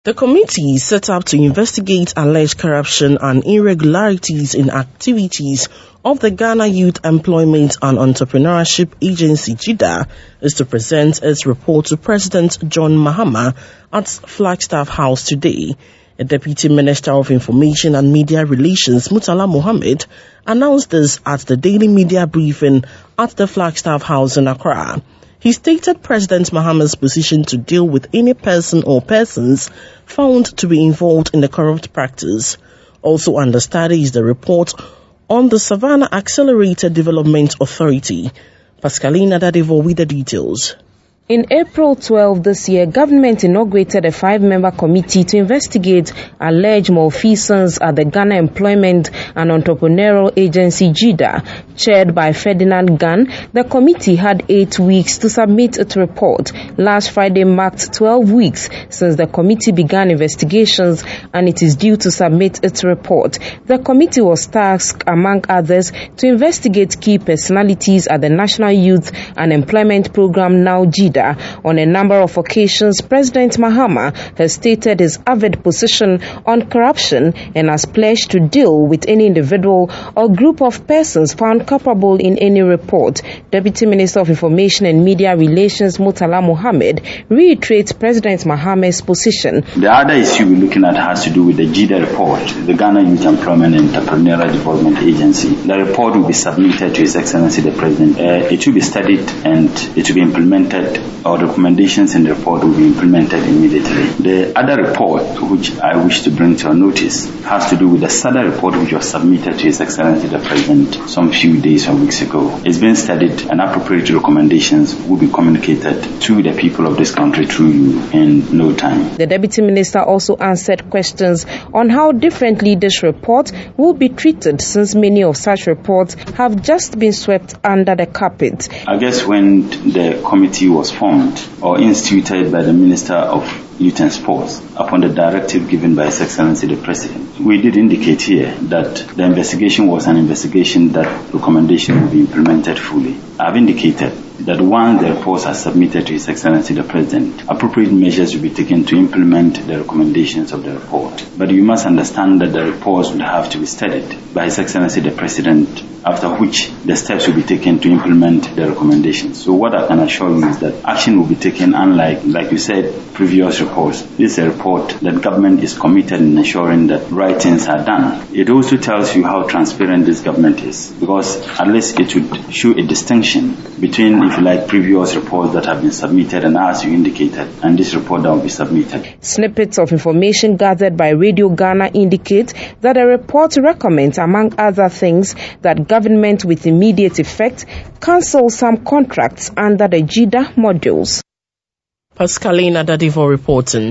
The committee set up to investigate alleged corruption and irregularities in activities of the Ghana Youth Employment and Entrepreneurship Agency (GYEEDA) is to present its report to President John Mahama at Flagstaff House today. The Deputy Minister of Information and Media Relations, Murtala Mohammed, announced this at the daily media briefing at the Flagstaff House in Accra. He stated President Mahama's position to deal with any person or persons found to be involved in the corrupt practice. Also under study is the report on the Savannah Accelerated Development Authority. Pascaline Adadivo with the details. In April 12 this year, government inaugurated a 5-member committee to investigate alleged malfeasance at the Ghana Employment and Entrepreneurial Agency (GYEEDA), chaired by Ferdinand Gan. The committee had 8 weeks to submit its report. Last Friday marked 12 weeks since the committee began investigations, and it is due to submit its report. The committee was tasked, among others, to investigate key personalities at the National Youth and Employment Program, now GYEEDA. On a number of occasions, President Mahama has stated his avid position on corruption and has pledged to deal with any individual or group of persons found culpable in any report. Deputy Minister of Information and Media Relations, Murtala Mohammed, reiterates President Mahama's position. The other issue we're looking at has to do with the GYEEDA report, the Ghana Youth Employment and Entrepreneurial Development Agency. The report will be submitted to His Excellency the President. It will be studied and it will be implemented. Our recommendations in the report will be implemented immediately. The other report which I wish to bring to your notice has to do with the SADA report which was submitted to His Excellency the President some few days or weeks ago. It's been studied and appropriate recommendations will be communicated to the people of this country through you in no time. The Deputy Minister also answered questions on how differently this report will be treated, since many of such reports have just been swept under the carpet. I guess when the committee was formed or instituted by the Minister of Youth and Sports upon the directive given by His Excellency the President, we did indicate here that the investigation was an investigation that recommendation will be implemented fully. I've indicated that once the reports are submitted to His Excellency the President, appropriate measures will be taken to implement the recommendations of the report. But you must understand that the reports will have to be studied by His Excellency the President, after which the steps will be taken to implement the recommendations. So what I can assure you is that action will be taken, unlike, like you said, previous reports. This is a report that government is committed in ensuring that right things are done. It also tells you how transparent this government is, because at least it would show a distinction between, if you like, previous reports that have been submitted and, as you indicated, and this report that will be submitted. Snippets of information gathered by Radio Ghana indicate that the report recommends, among other things, that government with immediate effect cancel some contracts under the GYEEDA modules. Pascaline Adadivo reporting.